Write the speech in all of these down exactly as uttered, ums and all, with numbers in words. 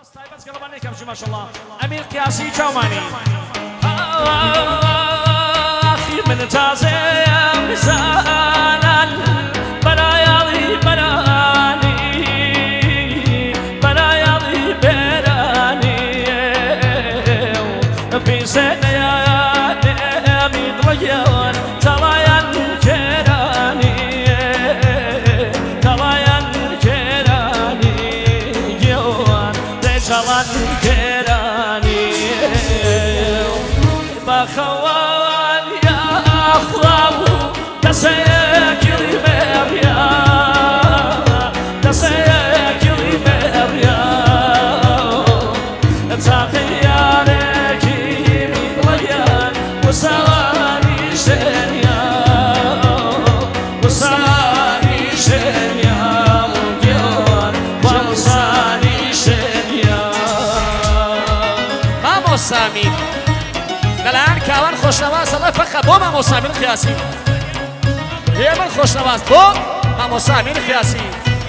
طيبت قلباني كم شو ما شاء الله أمير قياسي جوماني أخي من تازي لسان برايالي براني برايالي براني في سنة يا نبي ضيان ترايا الجيراني ترايا الجيراني جوان رجال الجيراني بخوان يا أخوة تسيكر مريا تسيكر مريا تخيارك مضيان وسواني شنيا وسواني شنيا وجوان وسواني شنيا مامو سامي الآن كاوان خوشنواز الله فخر بو مامو سامي القياسي هي من خوشنواز بو مامو سامي القياسي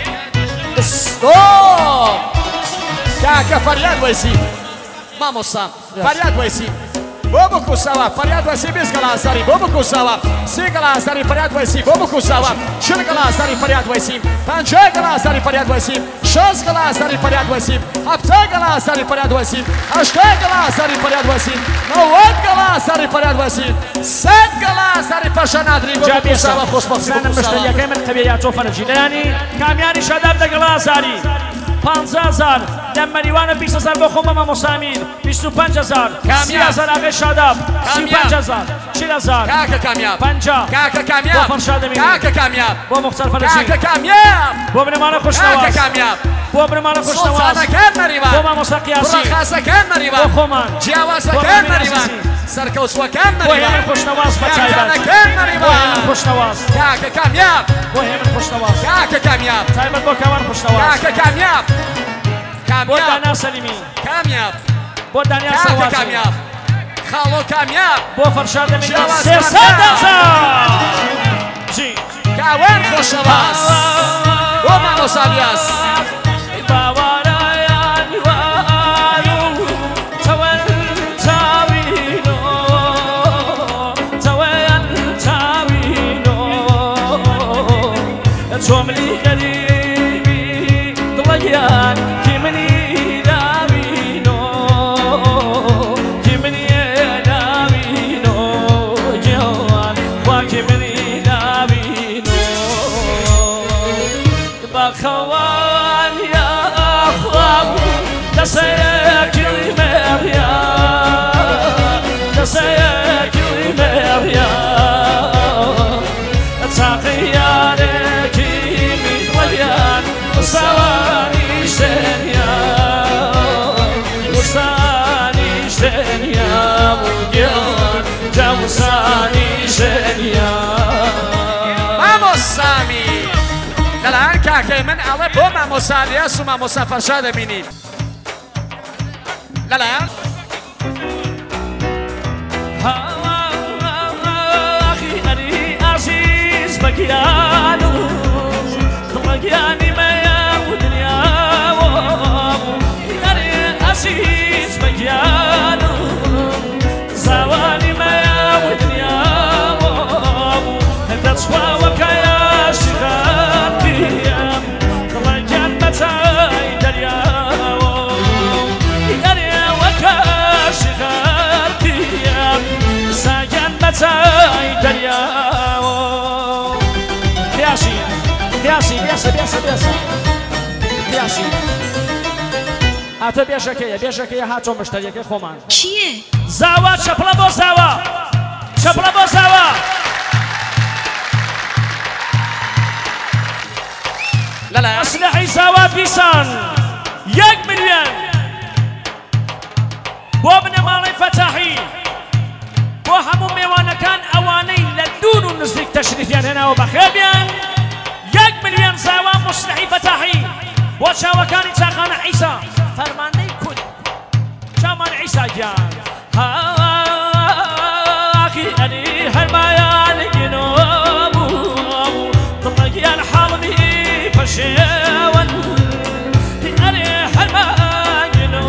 استوب كاكا فرياد ويسي مامو سام فرياد ويسي بو بكو سوا فرياد ويسي بيس غلاساري بو بكو سوا سي غلاساري فرياد ويسي بو بكو سوا شل غلاساري فرياد ويسي پنجه غلاساري فرياد ويسي شش غلاساري فرياد ويسي هفته غلاساري فرياد ويسي هشته غلاساري فرياد ويسي نود غلاساري فرياد ويسي صد غلاساري فشنادري بو بكو سوا خوش بخشی من مشتریه که من قبیلات و فرنجیدانی کامیانی شداب دغلاساری پانزده هزار دمریوان بیست هزار با خود مامو سامین بیست و پنج هزار سی هزار آقای شاداب سی و پنج هزار چهل هزار کاکا کامیاب پنجاه کاکا کامیاب با فرشاد امینی کاکا کامیاب با مختار فرجی کاکا کامیاب با بنمان خوشنواز کاکا کامیاب با بنمان خوشنواز صوتانەکان مەریوان با مامۆستا قیاسی کوڕەخاسەکان مەریوان با خۆمان جیاوازەکان مەریوان سەرکەوتووەکان با مەریوان هێمن خوشنواز بە تایبەت یارانەکان با هێمن مەریوان خوشنواز کاکە کامیاب با هێمن خوشنواز کاکە کامیاب تایبەت بۆ کاوان خوشنواز کاکە کامیاب بۆ کامیاب دانا سەلیمی کامیاب بۆ دانیال کاکە سەواجی کامیاب خاڵۆ کامیاب بۆ فەرشاد امینی جیاواز سێسەد کامیاب. هەزار جی کاوان خۆشەواز بۆ مامۆستا بیاس باوەڕایان وایە چەوەن چاوینۆ چەوەیان چاوینۆ چۆملی گەریبی دڵەگیان کی منی داوینۆ کی منی داوینۆ گیان خوا کی منی داوینۆ بەخەوان یا ئەخوام دەسەیەکی مێڕیا دەسەیەکی مێڕیا چاقیارێکی میوەلیان وسەوانی شتێنیا وسانی شتێنیا وگیان جاوسانی شتێنیا مامۆسامی لەلایەن کاکەی من ئەڵێ بۆ مامۆستا بیاس و مامۆستا فەرشاد ئەمینی لەلایەن أخي أري عزيز بقيانو بقياني ما ودنيا أري عزيز بقيانو زواني ما ودنيا تسوى وكايا شغالتي رجال متاي دريا أري وكايا شغالتي ساجان متاي دريا بياسي بياسي بياسي بياسي بياسي بياسي هاتو بيشكيه بيشكيه هاتو مشتريك خومان چیه؟ زاوا چپلا بو زاوا چپلا بو زاوا لەلایەن أسلحة زاوا بيسان يك مليون بو ابن مالي فتاحي بو همو ميوانا كان اواني لدون ونزيك تشريفيان هنا وبخيبيان يك مليون زاوا مصلحي فتاحي وشاوا كان تاخان عيسى فرماني كل شامان عيسى جان هاكي أني هالمايان جنوبو طلقيان حالمي فشيوان أني هالمايان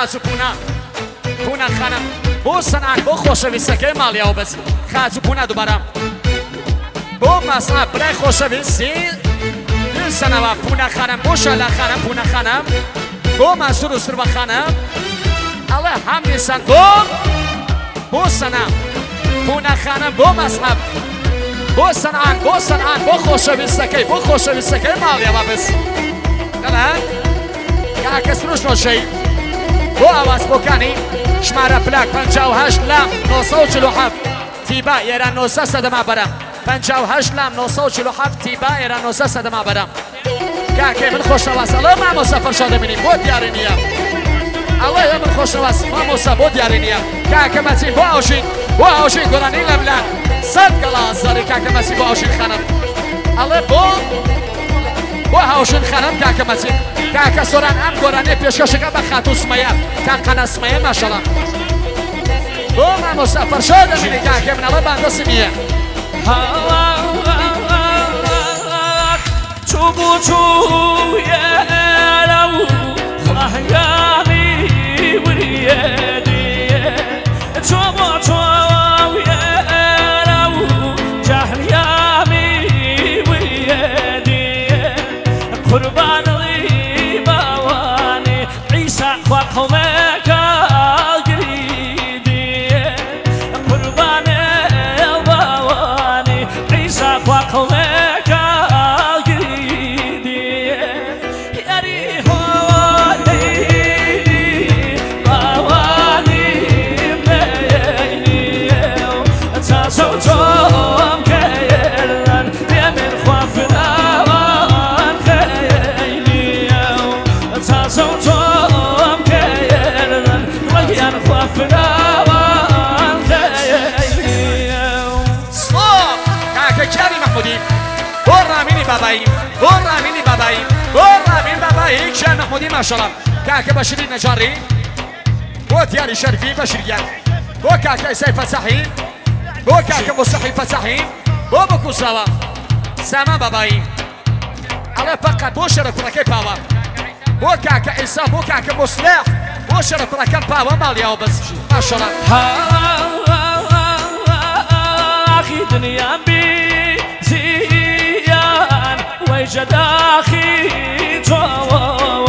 خاچ و پونا پونا خانم بۆ سەنعان بۆ خۆشەویستەکەی ماڵیاوە بەس خاچ و پونا دووبارە بۆ مەسعاب برای خۆشەویستی سەنەوە پونا خانم بۆ شەلا خانم پونا خانم بۆ مەسوور و سروە خانم ئەڵێ هەمدیسان بۆ بۆ سەنە پونا خانم بۆ مەسعاب بۆ سەنعان بۆ سەنعان بۆ خۆشەویستەکەی بۆ خۆشەویستەکەی ماڵیاوە بەس دەڵێن کاکە سروش نۆشەی بۆ ئاوازبۆکانی ژمارە پلاک پەنجا و هەشت لام نۆ سەد و چل و هەفت تیبا ئێرە نۆ سەد سەدەما بەرەم پەنجا و هەشت لام نۆ سەد و چل و هەفت تیبا ئێرە نۆ سەد سەدەما بەرەم کاکەی من خۆشەویست ئەڵێ مامۆستا فەرشاد دەبینی بۆ دیاری نییە ئەڵێ من خۆشەویست مامۆستا بۆ دیاری نییە کاکە مەچین بۆ ئاوژین بۆ ئاوژین گۆرانی لە بلان سەد گەڵاس زەری کاکە مەچین بۆ ئاوژین خانم ئەڵێ بۆ بۆ هاوژین خانم کاکە مەچین کاکە سۆران ئەم گۆرانەی پێشکەشەکە بە خاتوو سمەیە تا قەنە سمەیە ماشەڵڵا بۆ مامۆستا فەرشاد دەبینی کاکە من ئەڵێ بەندەسم نییە چوبو چویەرە و خەهنگامی وریێدیە چوبو چویەرە و جەهلیامی وریێدیە قوربانڵی باوانی عیسا خوا قەومەکە گریدیە قوربانێ باوانی عیسا خوا قەومەکە بابایی بۆ ڕامینی بابایی بۆ ڕامین بابایی کیان مەحموودی ماشەڵڵا کاکە بەشیری نەجاڕی بۆ دیاری شەرفی بەشیریان بۆ کاکە ئیسای فەسەحی بۆ کاکە مستەحی فەسەحی بۆ بکوساوە سامان بابایی ئەڵێ فەقەت بۆ شەرە کوڕەکەی پاوە بۆ کاکە ئیسا بۆ کاکە مستەح بۆ شەرە کوڕەکەم پاوە ماڵیاوە بەس ماشەڵڵا ئاخی دنیام بی جداخي جوا